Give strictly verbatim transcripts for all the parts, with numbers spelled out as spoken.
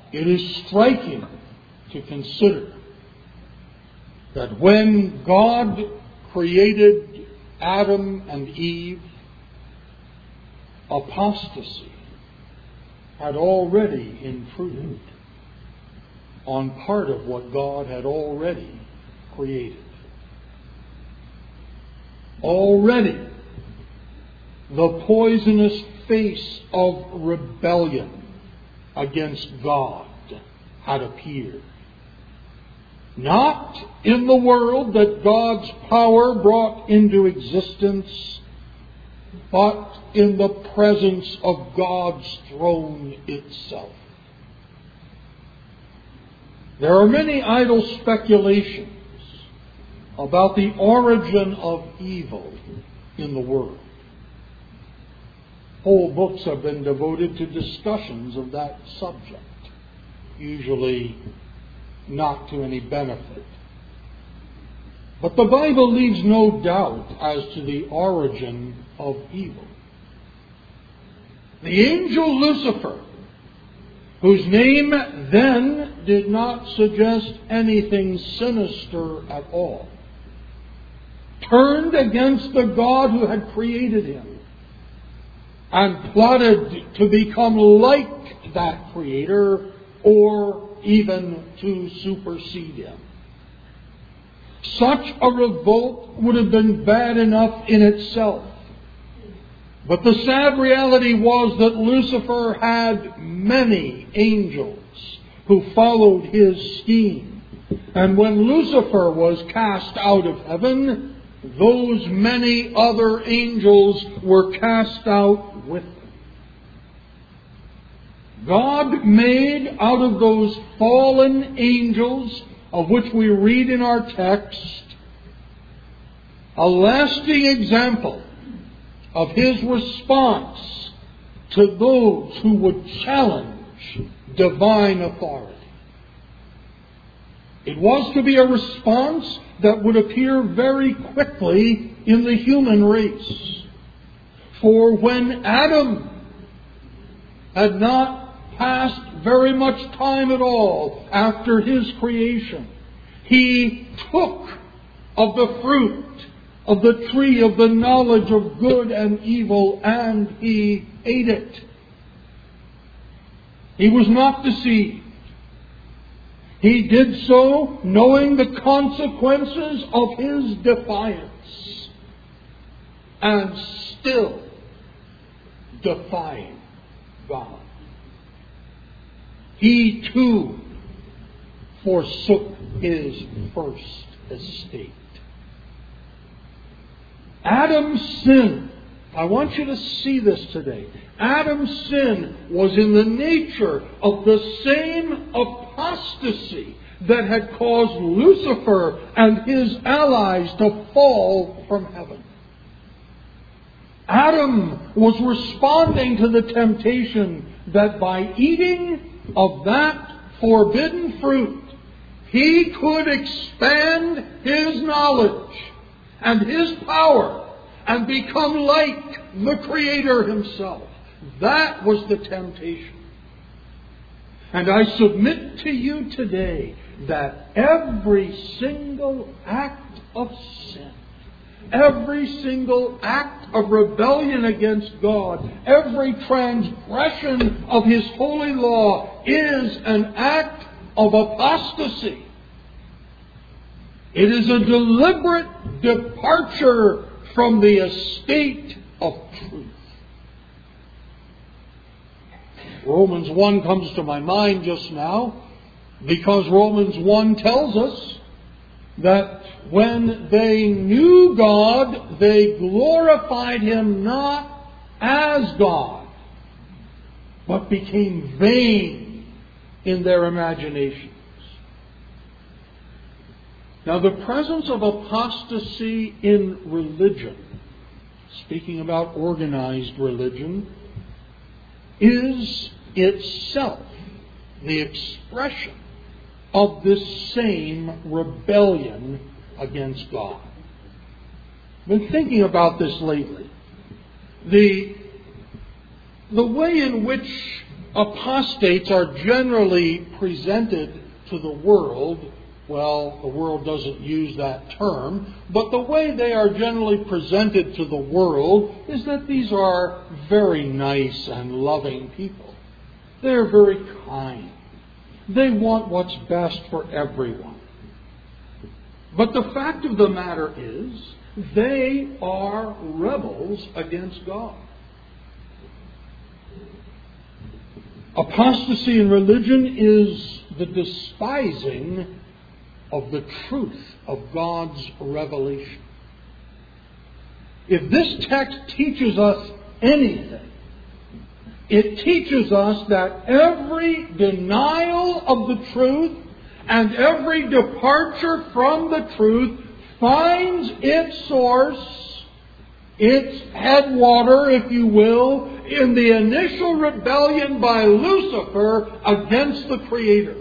It is striking to consider that when God created Adam and Eve, apostasy had already intruded on part of what God had already created. Already, the poisonous face of rebellion against God had appeared. Not in the world that God's power brought into existence, but in the presence of God's throne itself. There are many idle speculations about the origin of evil in the world. Whole books have been devoted to discussions of that subject, usually not to any benefit. But the Bible leaves no doubt as to the origin of evil. The angel Lucifer, whose name then did not suggest anything sinister at all, turned against the God who had created him and plotted to become like that Creator or even to supersede him. Such a revolt would have been bad enough in itself. But the sad reality was that Lucifer had many angels who followed his scheme. And when Lucifer was cast out of heaven, those many other angels were cast out with him. God made out of those fallen angels, of which we read in our text, a lasting example of His response to those who would challenge divine authority. It was to be a response that would appear very quickly in the human race. For when Adam had not passed very much time at all after his creation, he took of the fruit of the tree of the knowledge of good and evil, and he ate it. He was not deceived. He did so knowing the consequences of his defiance, and still defying God. He too forsook his first estate. Adam's sin, I want you to see this today. Adam's sin was in the nature of the same apostasy that had caused Lucifer and his allies to fall from heaven. Adam was responding to the temptation that by eating of that forbidden fruit, he could expand his knowledge and his power and become like the Creator Himself. That was the temptation. And I submit to you today that every single act of sin, every single act of rebellion against God, every transgression of His holy law is an act of apostasy. It is a deliberate departure from the estate of truth. Romans one comes to my mind just now because Romans one tells us that when they knew God, they glorified Him not as God, but became vain in their imaginations. Now, the presence of apostasy in religion, speaking about organized religion, is itself the expression of this same rebellion against God. I've been thinking about this lately. The, the way in which apostates are generally presented to the world, well, the world doesn't use that term, but the way they are generally presented to the world is that these are very nice and loving people. They're very kind. They want what's best for everyone. But the fact of the matter is, they are rebels against God. Apostasy in religion is the despising of the truth of God's revelation. If this text teaches us anything, it teaches us that every denial of the truth and every departure from the truth finds its source, its headwater, if you will, in the initial rebellion by Lucifer against the Creator.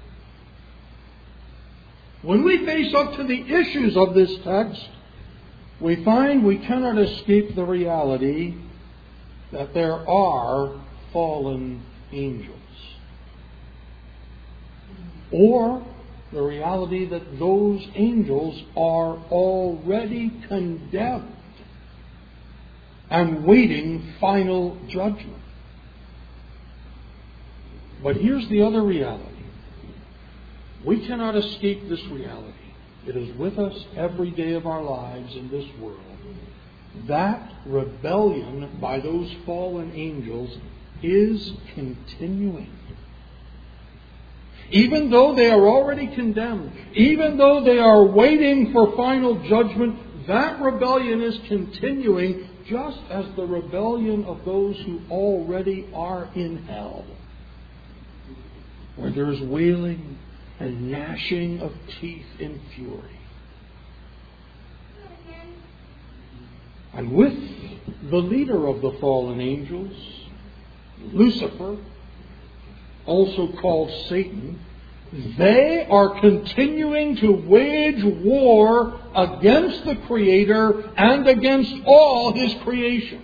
When we face up to the issues of this text, we find we cannot escape the reality that there are fallen angels. Or the reality that those angels are already condemned and waiting final judgment. But here's the other reality. We cannot escape this reality. It is with us every day of our lives in this world. That rebellion by those fallen angels is continuing. Even though they are already condemned, even though they are waiting for final judgment, that rebellion is continuing, just as the rebellion of those who already are in hell, where there is wailing and gnashing of teeth in fury. And with the leader of the fallen angels, Lucifer, also called Satan, they are continuing to wage war against the Creator and against all His creation.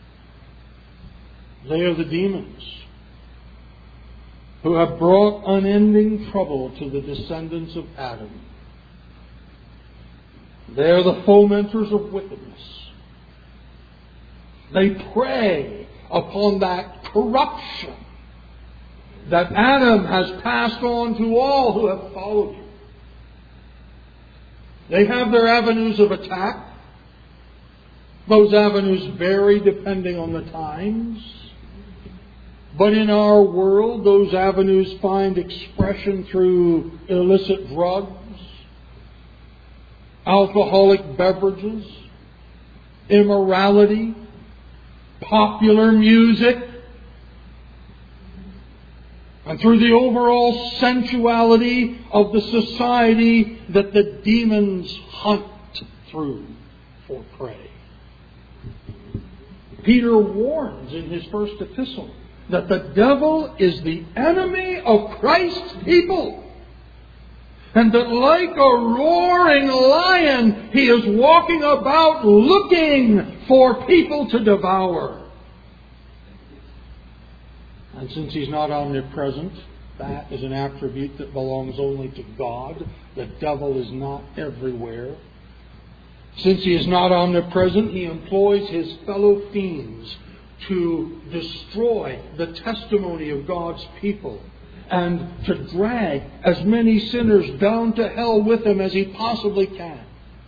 They are the demons who have brought unending trouble to the descendants of Adam. They are the fomenters of wickedness. They prey upon that corruption that Adam has passed on to all who have followed him. They have their avenues of attack. Those avenues vary depending on the times. But in our world, those avenues find expression through illicit drugs, alcoholic beverages, immorality, popular music, and through the overall sensuality of the society that the demons hunt through for prey. Peter warns in his first epistle that the devil is the enemy of Christ's people, and that like a roaring lion, he is walking about looking for people to devour. And since he's not omnipresent, that is an attribute that belongs only to God. The devil is not everywhere. Since he is not omnipresent, he employs his fellow fiends to destroy the testimony of God's people and to drag as many sinners down to hell with him as he possibly can.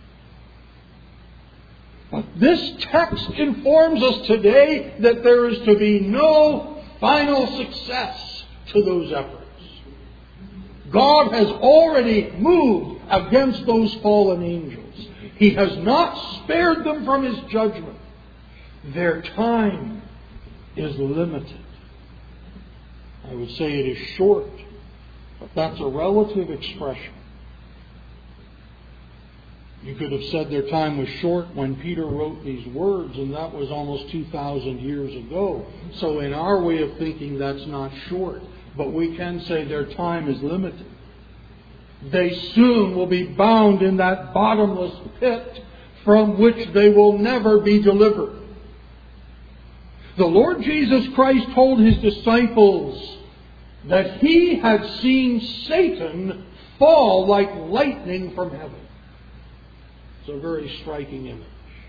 But this text informs us today that there is to be no final success to those efforts. God has already moved against those fallen angels. He has not spared them from His judgment. Their time is limited. I would say it is short, but that's a relative expression. You could have said their time was short when Peter wrote these words, and that was almost two thousand years ago. So in our way of thinking, that's not short. But we can say their time is limited. They soon will be bound in that bottomless pit from which they will never be delivered. The Lord Jesus Christ told His disciples that He had seen Satan fall like lightning from heaven. It's a very striking image.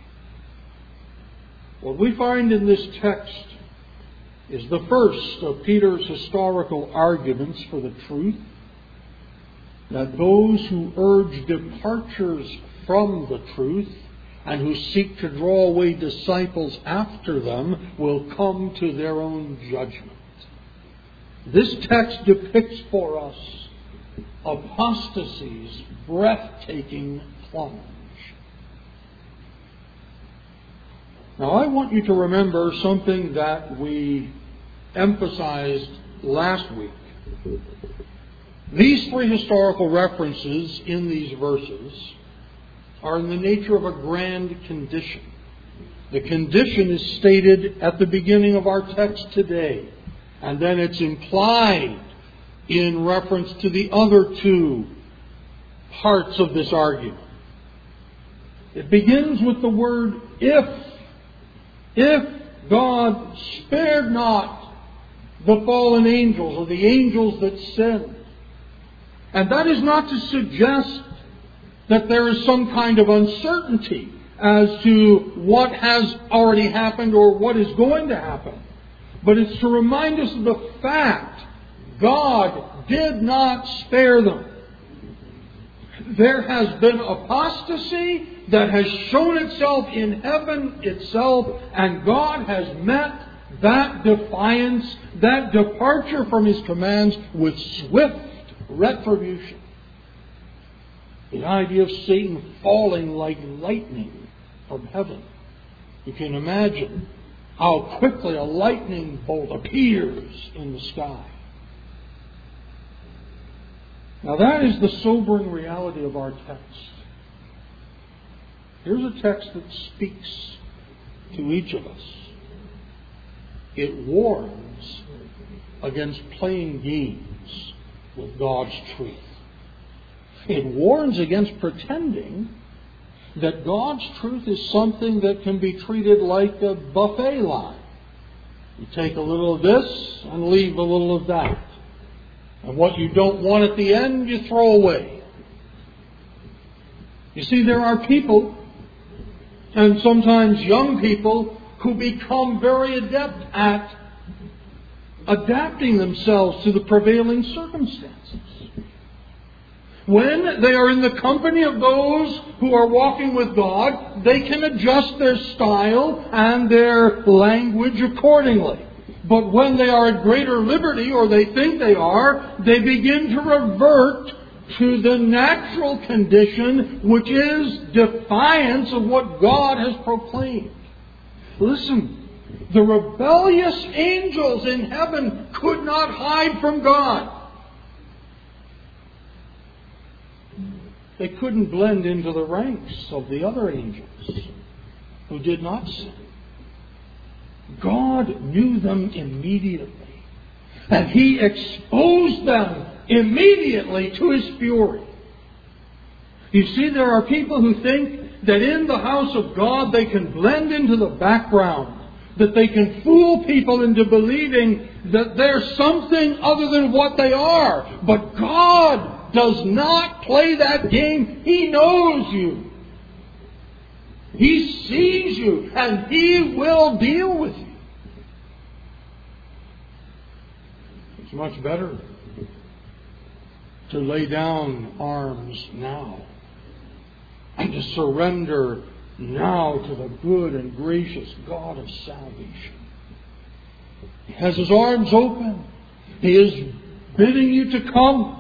What we find in this text is the first of Peter's historical arguments for the truth that those who urge departures from the truth and who seek to draw away disciples after them will come to their own judgment. This text depicts for us apostasy's breathtaking plunge. Now, I want you to remember something that we emphasized last week. These three historical references in these verses are in the nature of a grand condition. The condition is stated at the beginning of our text today, and then it's implied in reference to the other two parts of this argument. It begins with the word if. If God spared not the fallen angels or the angels that sinned. And that is not to suggest that there is some kind of uncertainty as to what has already happened or what is going to happen. But it's to remind us of the fact God did not spare them. There has been apostasy that has shown itself in heaven itself, and God has met that defiance, that departure from His commands with swift retribution. The idea of Satan falling like lightning from heaven. You can imagine how quickly a lightning bolt appears in the sky. Now that is the sobering reality of our text. Here's a text that speaks to each of us. It warns against playing games with God's truth. It warns against pretending that God's truth is something that can be treated like a buffet line. You take a little of this and leave a little of that. And what you don't want at the end, you throw away. You see, there are people, and sometimes young people, who become very adept at adapting themselves to the prevailing circumstances. When they are in the company of those who are walking with God, they can adjust their style and their language accordingly. But when they are at greater liberty, or they think they are, they begin to revert to the natural condition, which is defiance of what God has proclaimed. Listen, the rebellious angels in heaven could not hide from God. They couldn't blend into the ranks of the other angels who did not sin. God knew them immediately, and He exposed them immediately to His fury. You see, there are people who think that in the house of God they can blend into the background, that they can fool people into believing that they're something other than what they are. But God does not play that game. He knows you. He sees you, and He will deal with you. It's much better to lay down arms now and to surrender now to the good and gracious God of salvation. He has His arms open. He is bidding you to come.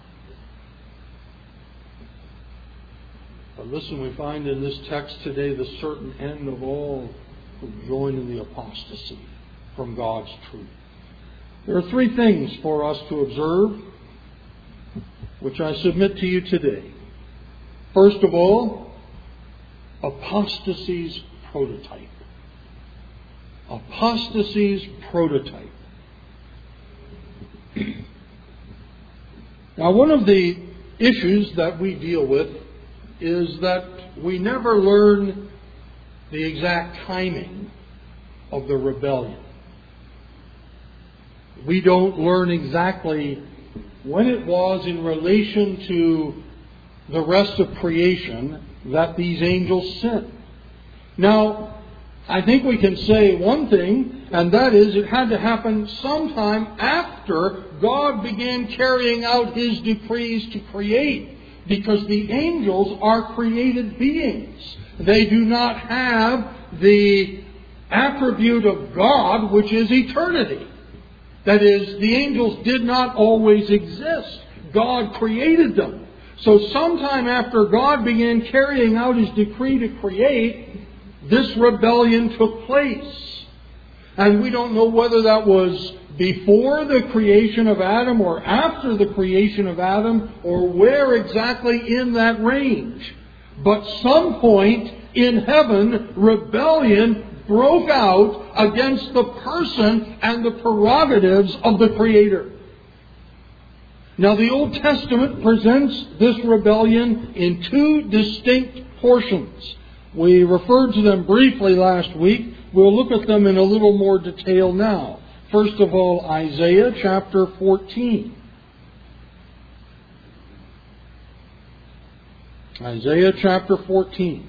But listen, we find in this text today the certain end of all who join in the apostasy from God's truth. There are three things for us to observe, which I submit to you today. First of all, apostasy's prototype. Apostasy's prototype. Now, one of the issues that we deal with is that we never learn the exact timing of the rebellion. We don't learn exactly when it was in relation to the rest of creation that these angels sinned. Now, I think we can say one thing, and that is it had to happen sometime after God began carrying out His decrees to create, because the angels are created beings. They do not have the attribute of God, which is eternity. That is, the angels did not always exist. God created them. So sometime after God began carrying out His decree to create, this rebellion took place. And we don't know whether that was before the creation of Adam or after the creation of Adam, or where exactly in that range. But some point in heaven, rebellion broke out against the person and the prerogatives of the Creator. Now, the Old Testament presents this rebellion in two distinct portions. We referred to them briefly last week. We'll look at them in a little more detail now. First of all, Isaiah chapter fourteen. Isaiah chapter fourteen.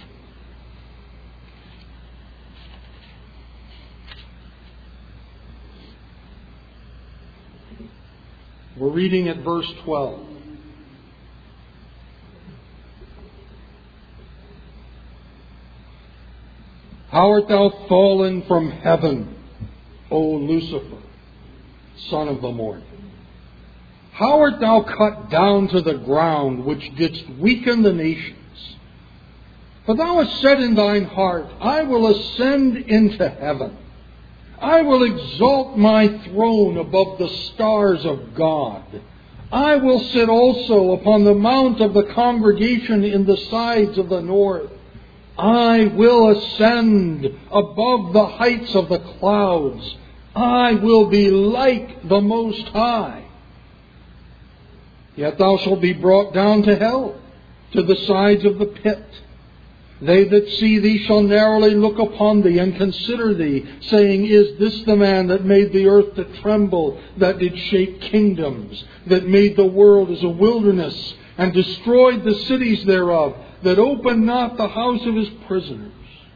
We're reading at verse twelve. How art thou fallen from heaven, O Lucifer, son of the morning? How art thou cut down to the ground, which didst weaken the nations? For thou hast said in thine heart, I will ascend into heaven. I will exalt my throne above the stars of God. I will sit also upon the mount of the congregation in the sides of the north. I will ascend above the heights of the clouds. I will be like the Most High. Yet thou shalt be brought down to hell, to the sides of the pit. They that see thee shall narrowly look upon thee and consider thee, saying, Is this the man that made the earth to tremble, that did shake kingdoms, that made the world as a wilderness, and destroyed the cities thereof, that opened not the house of his prisoners?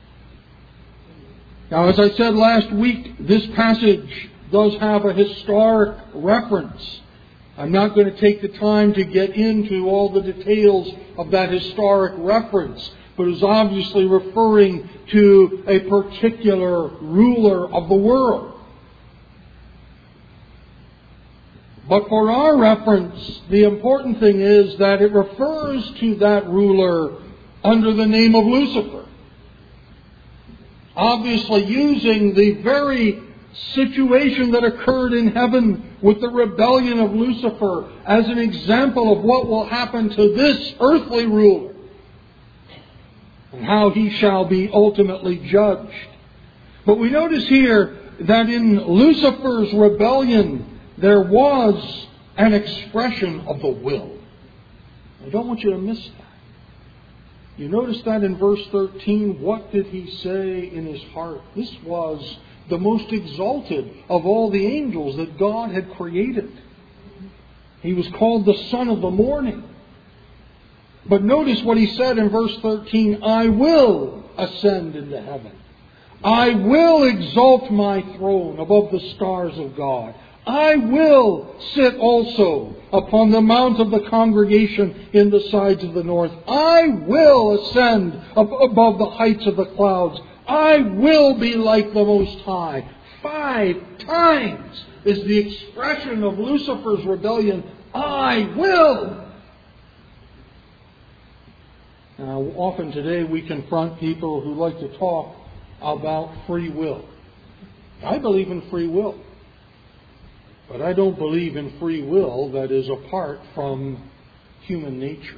Now, as I said last week, this passage does have a historic reference. I'm not going to take the time to get into all the details of that historic reference, but is obviously referring to a particular ruler of the world. But for our reference, the important thing is that it refers to that ruler under the name of Lucifer. Obviously using the very situation that occurred in heaven with the rebellion of Lucifer as an example of what will happen to this earthly ruler and how he shall be ultimately judged. But we notice here that in Lucifer's rebellion there was an expression of the will. I don't want you to miss that. You notice that in verse thirteen, what did he say in his heart? This was the most exalted of all the angels that God had created. He was called the Son of the Morning. But notice what he said in verse thirteen, I will ascend into heaven. I will exalt my throne above the stars of God. I will sit also upon the mount of the congregation in the sides of the north. I will ascend above the heights of the clouds. I will be like the Most High. Five times is the expression of Lucifer's rebellion, I will. Now, often today we confront people who like to talk about free will. I believe in free will. But I don't believe in free will that is apart from human nature.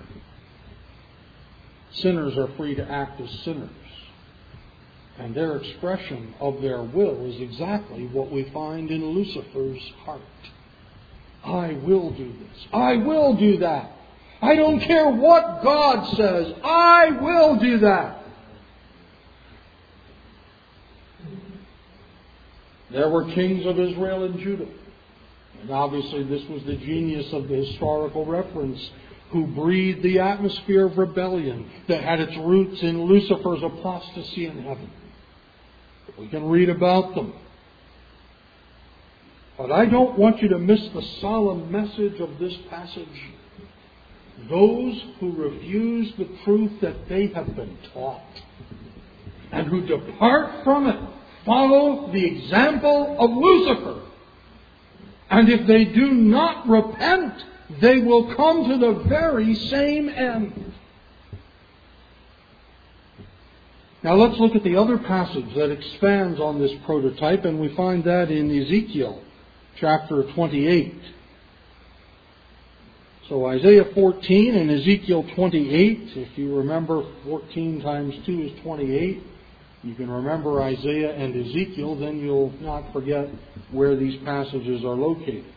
Sinners are free to act as sinners. And their expression of their will is exactly what we find in Lucifer's heart. I will do this. I will do that. I don't care what God says. I will do that. There were kings of Israel and Judah. And obviously this was the genius of the historical reference, who breathed the atmosphere of rebellion that had its roots in Lucifer's apostasy in heaven. We can read about them. But I don't want you to miss the solemn message of this passage. Those who refuse the truth that they have been taught and who depart from it follow the example of Lucifer. And if they do not repent, they will come to the very same end. Now let's look at the other passage that expands on this prototype, and we find that in Ezekiel chapter twenty-eight. So Isaiah fourteen and Ezekiel twenty-eight, if you remember fourteen times two is twenty-eight, you can remember Isaiah and Ezekiel, then you'll not forget where these passages are located.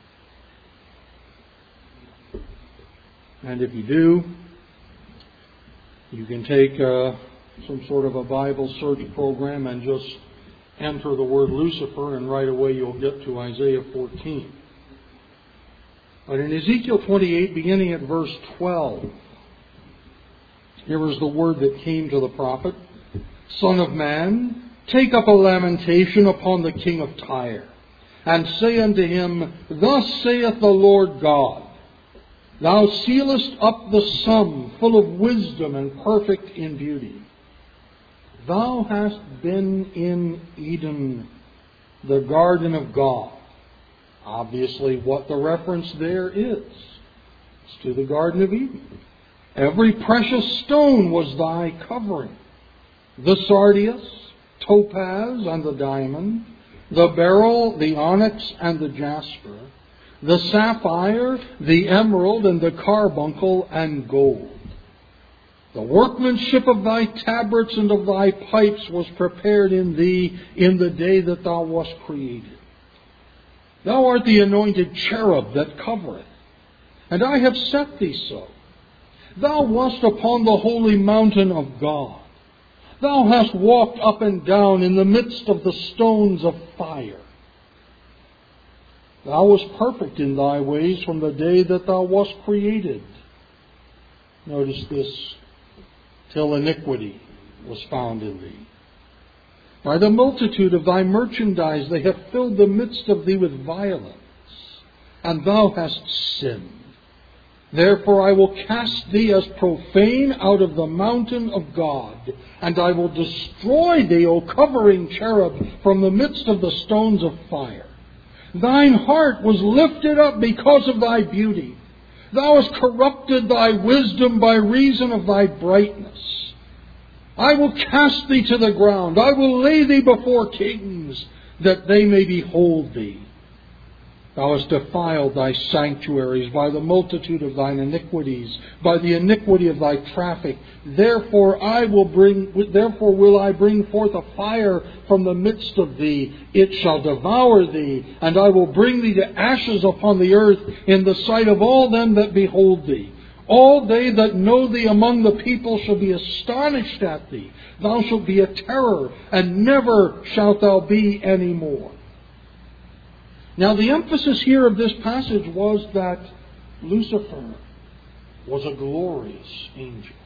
And if you do, you can take uh, some sort of a Bible search program and just enter the word Lucifer, and right away you'll get to Isaiah fourteen. But in Ezekiel twenty-eight, beginning at verse twelve, here is the word that came to the prophet. Son of man, take up a lamentation upon the king of Tyre, and say unto him, Thus saith the Lord God, Thou sealest up the sum, full of wisdom and perfect in beauty. Thou hast been in Eden, the garden of God. Obviously, what the reference there is, it's to the Garden of Eden. Every precious stone was thy covering. The sardius, topaz, and the diamond, the beryl, the onyx, and the jasper, the sapphire, the emerald, and the carbuncle, and gold. The workmanship of thy tabrets and of thy pipes was prepared in thee in the day that thou wast created. Thou art the anointed cherub that covereth, and I have set thee so. Thou wast upon the holy mountain of God. Thou hast walked up and down in the midst of the stones of fire. Thou wast perfect in thy ways from the day that thou wast created. Notice this, till iniquity was found in thee. By the multitude of thy merchandise they have filled the midst of thee with violence, and thou hast sinned. Therefore I will cast thee as profane out of the mountain of God, and I will destroy thee, O covering cherub, from the midst of the stones of fire. Thine heart was lifted up because of thy beauty. Thou hast corrupted thy wisdom by reason of thy brightness. I will cast thee to the ground. I will lay thee before kings, that they may behold thee. Thou hast defiled thy sanctuaries by the multitude of thine iniquities, by the iniquity of thy traffic. Therefore I will bring, therefore will I bring forth a fire from the midst of thee. It shall devour thee, and I will bring thee to ashes upon the earth in the sight of all them that behold thee. All they that know thee among the people shall be astonished at thee. Thou shalt be a terror, and never shalt thou be any more. Now the emphasis here of this passage was that Lucifer was a glorious angel.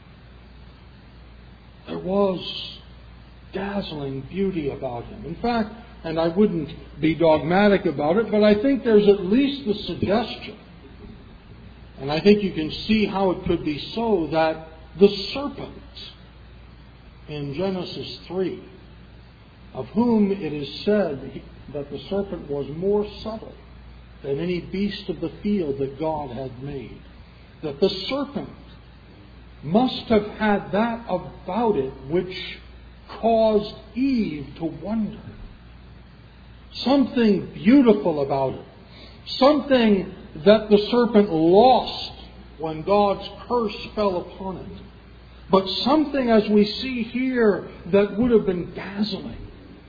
There was dazzling beauty about him. In fact, and I wouldn't be dogmatic about it, but I think there's at least the suggestion, and I think you can see how it could be so, that the serpent in Genesis three, of whom it is said that the serpent was more subtle than any beast of the field that God had made, that the serpent must have had that about it which caused Eve to wonder. Something beautiful about it. Something that the serpent lost when God's curse fell upon it. But something, as we see here, that would have been dazzling.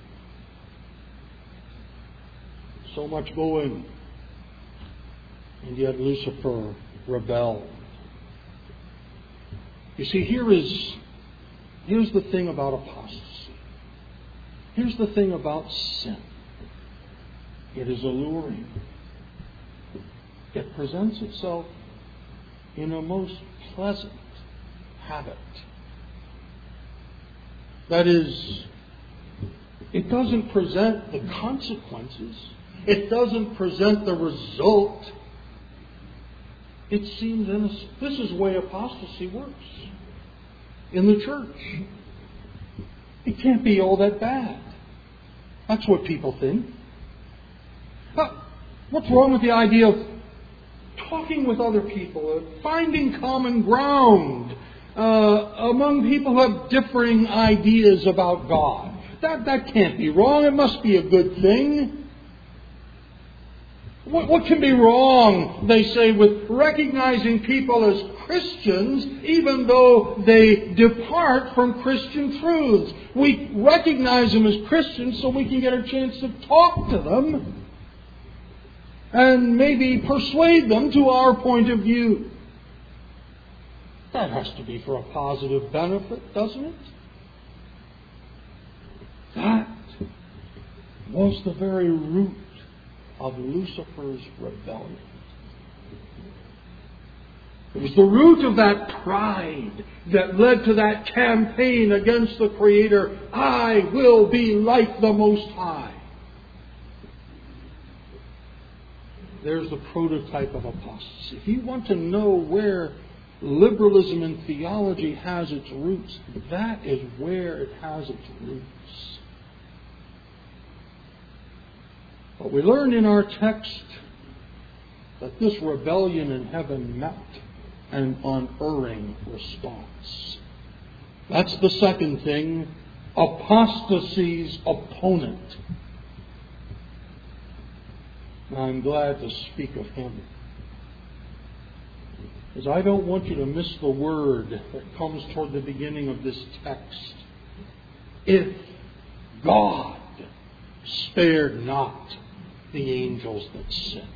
So much going, and yet Lucifer rebelled. You see, here is here's the thing about apostasy. Here's the thing about sin. It is alluring. It presents itself in a most pleasant habit. That is, it doesn't present the consequences. It doesn't present the result. It seems innocent. This is the way apostasy works in the church. It can't be all that bad. That's what people think. What's wrong with the idea of talking with other people, finding common ground uh, among people who have differing ideas about God? That, that can't be wrong. It must be a good thing. What, what can be wrong, they say, with recognizing people as Christians even though they depart from Christian truths? We recognize them as Christians so we can get a chance to talk to them and maybe persuade them to our point of view. That has to be for a positive benefit, doesn't it? That was the very root of Lucifer's rebellion. It was the root of that pride that led to that campaign against the Creator. I will be like the Most High. There's the prototype of apostasy. If you want to know where liberalism in theology has its roots, that is where it has its roots. But we learn in our text that this rebellion in heaven met an unerring response. That's the second thing. Apostasy's opponent. I'm glad to speak of him, because I don't want you to miss the word that comes toward the beginning of this text. If God spared not the angels that sinned.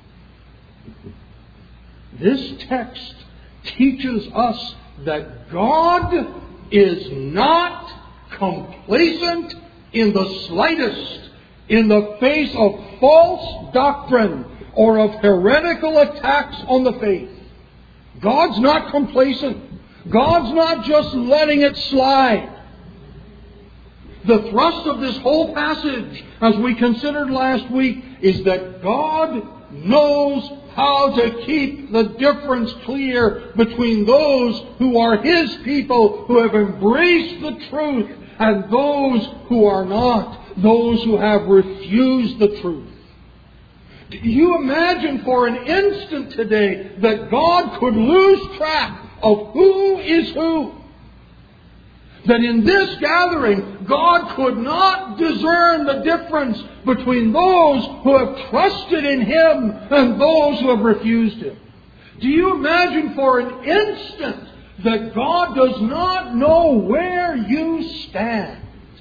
This text teaches us that God is not complacent in the slightest in the face of false doctrine or of heretical attacks on the faith. God's not complacent. God's not just letting it slide. The thrust of this whole passage, as we considered last week, is that God knows how to keep the difference clear between those who are His people, who have embraced the truth, and those who are not, those who have refused the truth. Do you imagine for an instant today that God could lose track of who is who? That in this gathering, God could not discern the difference between those who have trusted in Him and those who have refused Him. Do you imagine for an instant that God does not know where you stand?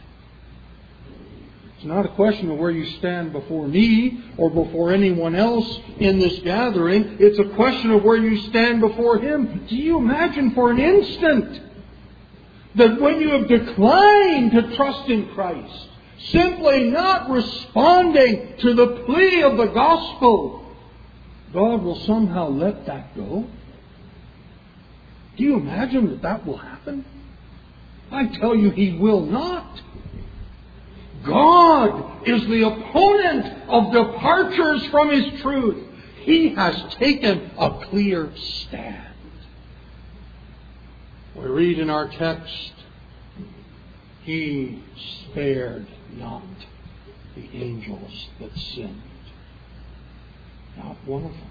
It's not a question of where you stand before me or before anyone else in this gathering. It's a question of where you stand before Him. Do you imagine for an instant that when you have declined to trust in Christ, simply not responding to the plea of the gospel, God will somehow let that go? Do you imagine that that will happen? I tell you, He will not. God is the opponent of departures from His truth. He has taken a clear stand. We read in our text, He spared not the angels that sinned. Not one of them.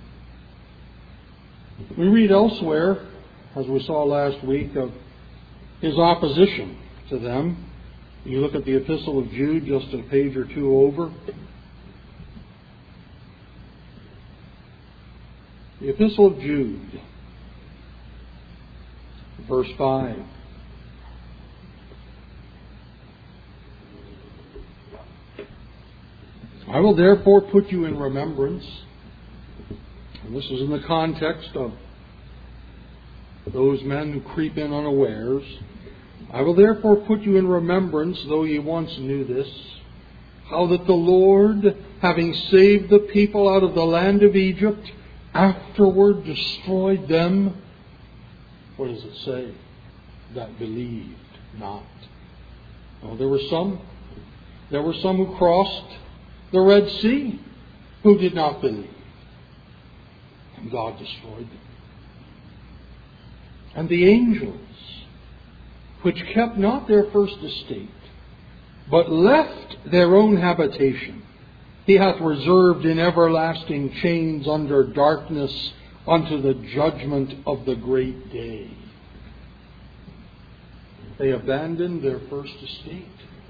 We read elsewhere, as we saw last week, of His opposition to them. You look at the Epistle of Jude, just a page or two over. The Epistle of Jude, verse five. I will therefore put you in remembrance, and this is in the context of those men who creep in unawares. I will therefore put you in remembrance, though ye once knew this, how that the Lord, having saved the people out of the land of Egypt, afterward destroyed them. What does it say? That believed not. Oh, there were some. There were some who crossed the Red Sea who did not believe. And God destroyed them. And the angels, which kept not their first estate, but left their own habitation, He hath reserved in everlasting chains under darkness unto the judgment of the great day. They abandoned their first estate.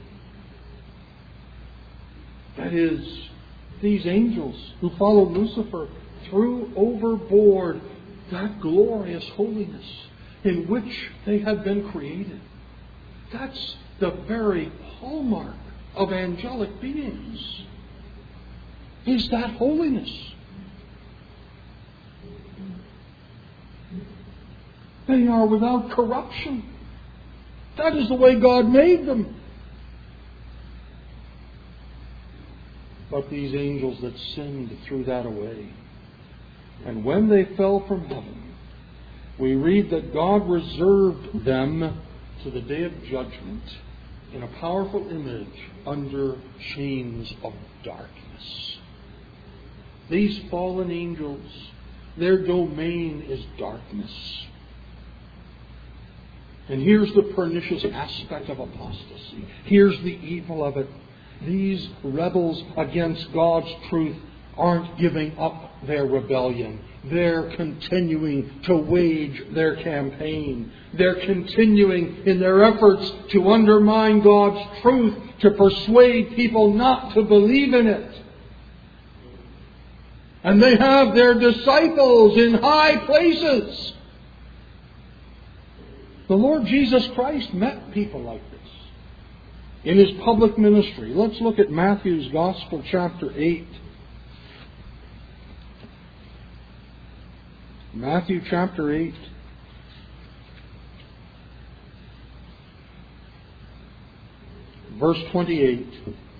That is, these angels who followed Lucifer threw overboard that glorious holiness in which they had been created. That's the very hallmark of angelic beings, is that holiness. They are without corruption. That is the way God made them. But these angels that sinned threw that away. And when they fell from heaven, we read that God reserved them to the day of judgment in a powerful image under chains of darkness. These fallen angels, their domain is darkness. And here's the pernicious aspect of apostasy. Here's the evil of it. These rebels against God's truth aren't giving up their rebellion. They're continuing to wage their campaign. They're continuing in their efforts to undermine God's truth, to persuade people not to believe in it. And they have their disciples in high places. The Lord Jesus Christ met people like this in His public ministry. Let's look at Matthew's Gospel, chapter eight. Matthew chapter eight. Verse twenty-eight.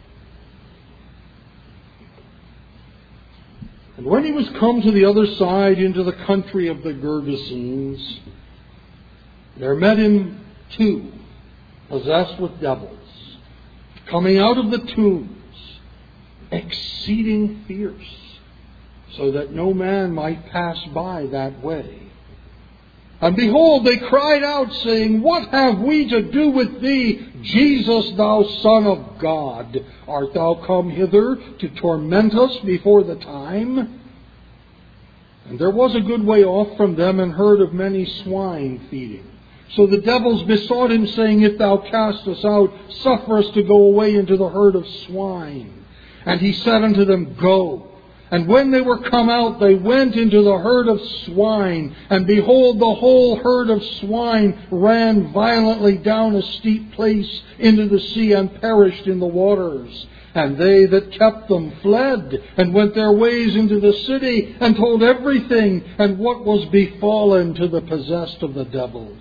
And when He was come to the other side into the country of the Gergesenes, there met Him two, possessed with devils, coming out of the tombs, exceeding fierce, so that no man might pass by that way. And behold, they cried out, saying, What have we to do with Thee, Jesus, Thou Son of God? Art Thou come hither to torment us before the time? And there was a good way off from them an herd of many swine feeding. So the devils besought Him, saying, If Thou cast us out, suffer us to go away into the herd of swine. And He said unto them, Go. And when they were come out, they went into the herd of swine. And behold, the whole herd of swine ran violently down a steep place into the sea and perished in the waters. And they that kept them fled and went their ways into the city and told everything and what was befallen to the possessed of the devils.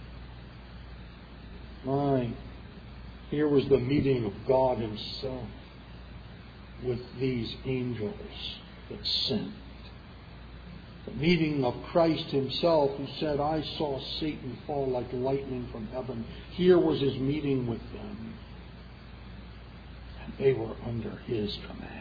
My, here was the meeting of God Himself with these angels that sinned. The meeting of Christ Himself, who said, I saw Satan fall like lightning from heaven. Here was His meeting with them. And they were under His command.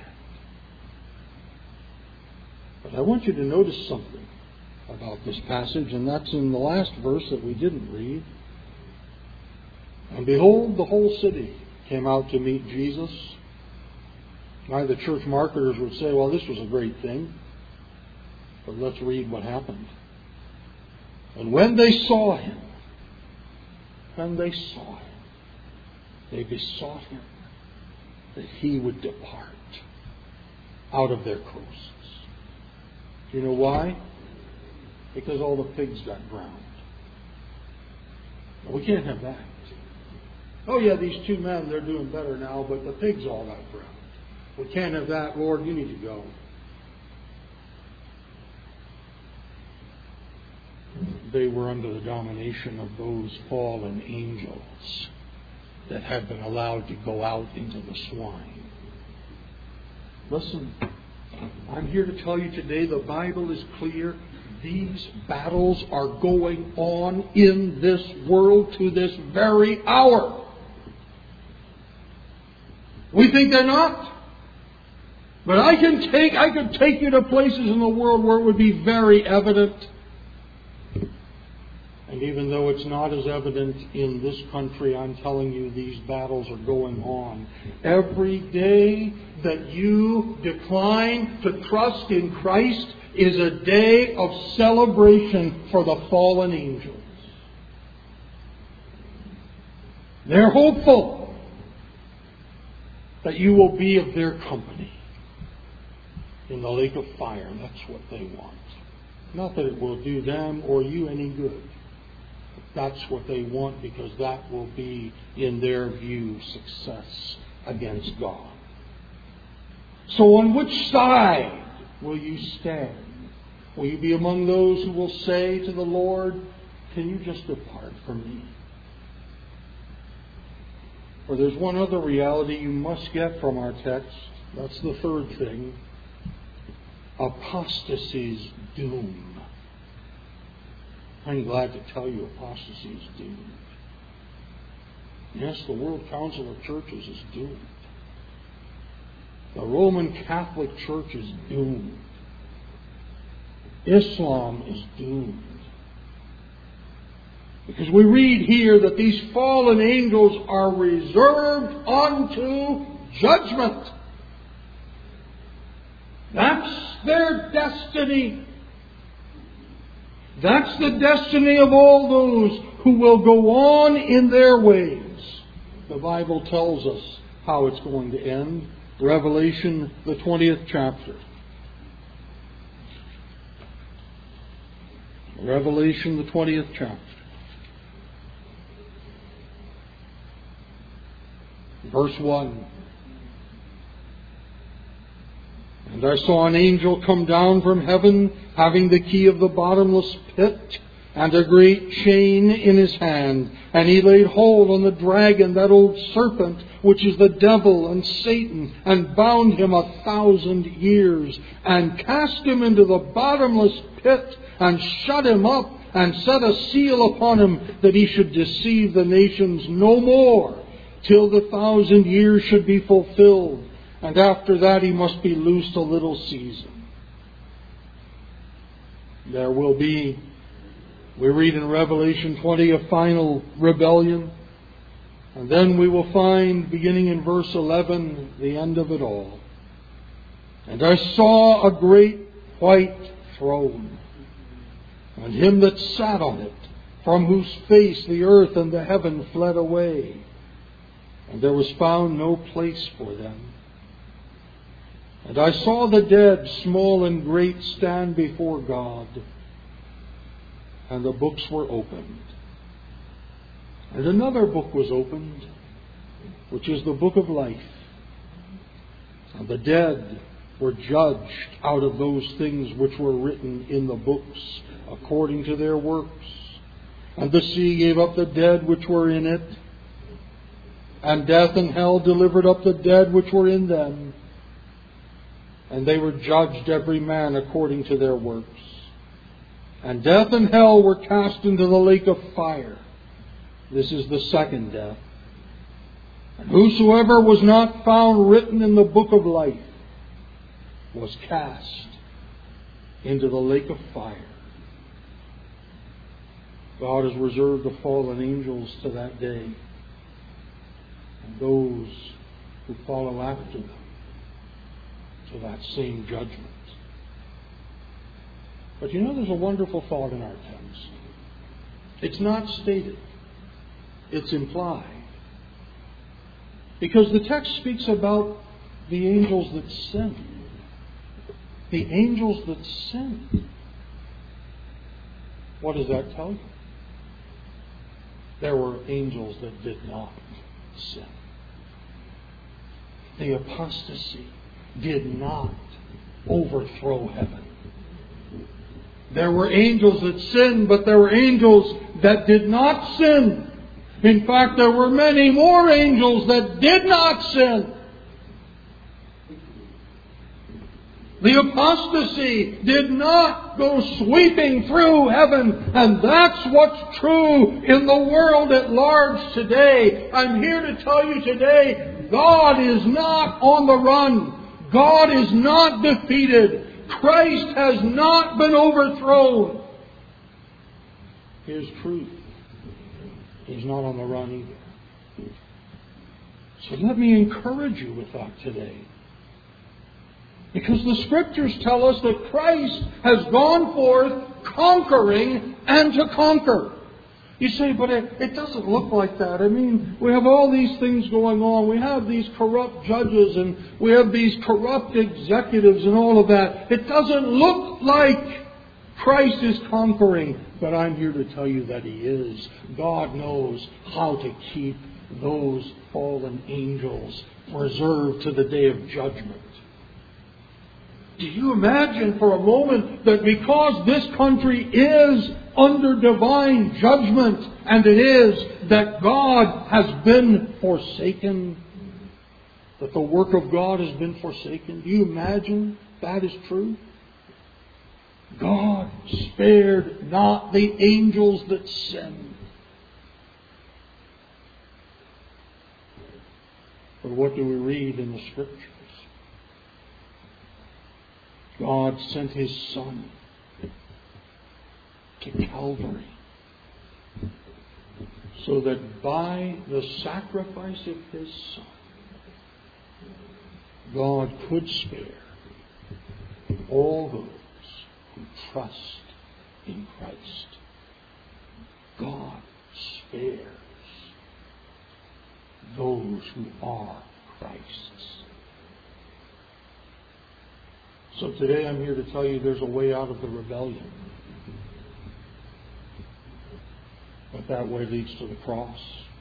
But I want you to notice something about this passage, and that's in the last verse that we didn't read. And behold, the whole city came out to meet Jesus. Now, the church marketers would say, well, this was a great thing. But let's read what happened. And when they saw Him, when they saw Him, they besought Him that He would depart out of their coasts. Do you know why? Because all the pigs got drowned. We can't have that. Oh yeah, these two men, they're doing better now, but the pigs all got drowned. We can't have that. Lord, you need to go. They were under the domination of those fallen angels that had been allowed to go out into the swine. Listen, I'm here to tell you today the Bible is clear. These battles are going on in this world to this very hour. We think they're not. But I can take, I could take you to places in the world where it would be very evident. And even though it's not as evident in this country, I'm telling you these battles are going on. Every day that you decline to trust in Christ is a day of celebration for the fallen angels. They're hopeful that you will be of their company in the lake of fire. That's what they want. Not that it will do them or you any good. That's what they want, because that will be, in their view, success against God. So on which side will you stand? Will you be among those who will say to the Lord, can you just depart from me? Or there's one other reality you must get from our text. That's the third thing. Apostasy's doom. I'm glad to tell you apostasy is doomed. Yes, the World Council of Churches is doomed. The Roman Catholic Church is doomed. Islam is doomed. Because we read here that these fallen angels are reserved unto judgment. That's their destiny. That's the destiny of all those who will go on in their ways. The Bible tells us how it's going to end. Revelation, the twentieth chapter. Revelation, the twentieth chapter. Verse one. And I saw an angel come down from heaven, having the key of the bottomless pit, and a great chain in his hand. And he laid hold on the dragon, that old serpent, which is the devil and Satan, and bound him a thousand years, and cast him into the bottomless pit, and shut him up, and set a seal upon him, that he should deceive the nations no more, till the thousand years should be fulfilled. And after that he must be loosed a little season. There will be, we read in Revelation twenty, a final rebellion. And then we will find, beginning in verse eleven, the end of it all. And I saw a great white throne, and him that sat on it, from whose face the earth and the heaven fled away. And there was found no place for them. And I saw the dead, small and great, stand before God. And the books were opened. And another book was opened, which is the book of life. And the dead were judged out of those things which were written in the books, according to their works. And the sea gave up the dead which were in it. And death and hell delivered up the dead which were in them. And they were judged every man according to their works. And death and hell were cast into the lake of fire. This is the second death. And whosoever was not found written in the book of life was cast into the lake of fire. God has reserved the fallen angels to that day, and those who follow after them to that same judgment. But you know, there's a wonderful thought in our text. It's not stated. It's implied. Because the text speaks about the angels that sin. The angels that sin. What does that tell you? There were angels that did not sin. The apostasy did not overthrow heaven. There were angels that sinned, but there were angels that did not sin. In fact, there were many more angels that did not sin. The apostasy did not go sweeping through heaven, and that's what's true in the world at large today. I'm here to tell you today, God is not on the run. God is not defeated. Christ has not been overthrown. Here's truth. He's not on the run either. So let me encourage you with that today. Because the Scriptures tell us that Christ has gone forth conquering and to conquer. You say, but it, it doesn't look like that. I mean, we have all these things going on. We have these corrupt judges and we have these corrupt executives and all of that. It doesn't look like Christ is conquering. But I'm here to tell you that He is. God knows how to keep those fallen angels reserved to the day of judgment. Do you imagine for a moment that because this country is under divine judgment, and it is, that God has been forsaken? That the work of God has been forsaken? Do you imagine that is true? God spared not the angels that sinned. But what do we read in the Scriptures? God sent His Son to Calvary so that by the sacrifice of His Son, God could spare all those who trust in Christ. God spares those who are Christ's. So today I'm here to tell you there's a way out of the rebellion. But that way leads to the cross.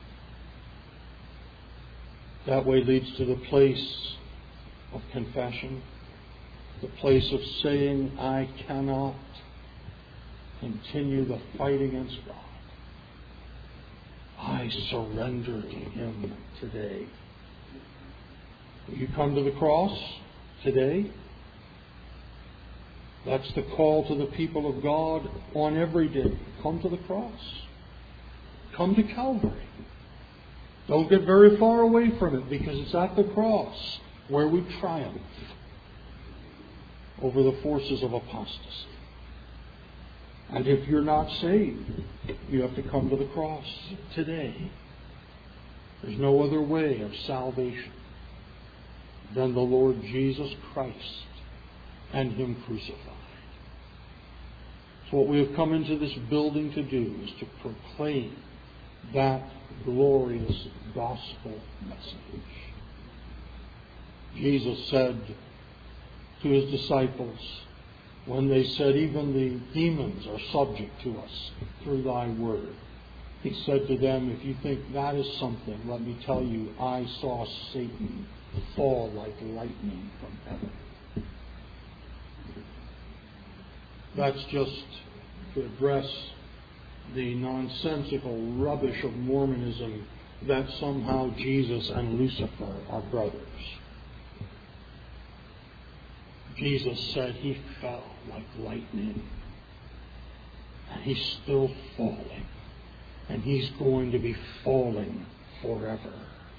That way leads to the place of confession. The place of saying, I cannot continue the fight against God. I surrender to Him today. Will you come to the cross today? That's the call to the people of God on every day. Come to the cross. Come to Calvary. Don't get very far away from it, because it's at the cross where we triumph over the forces of apostasy. And if you're not saved, you have to come to the cross today. There's no other way of salvation than the Lord Jesus Christ and Him crucified. So what we have come into this building to do is to proclaim that glorious gospel message. Jesus said to His disciples, when they said, even the demons are subject to us through Thy word, He said to them, if you think that is something, let me tell you, I saw Satan fall like lightning from heaven. That's just to address the nonsensical rubbish of Mormonism that somehow Jesus and Lucifer are brothers. Jesus said He fell like lightning. And He's still falling. And He's going to be falling forever.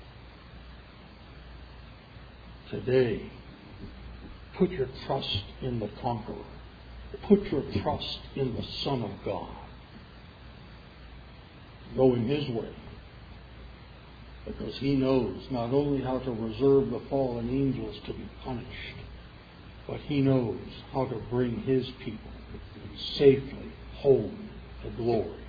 Today, put your trust in the conqueror. Put your trust in the Son of God. Go in His way. Because He knows not only how to reserve the fallen angels to be punished, but He knows how to bring His people safely home to glory.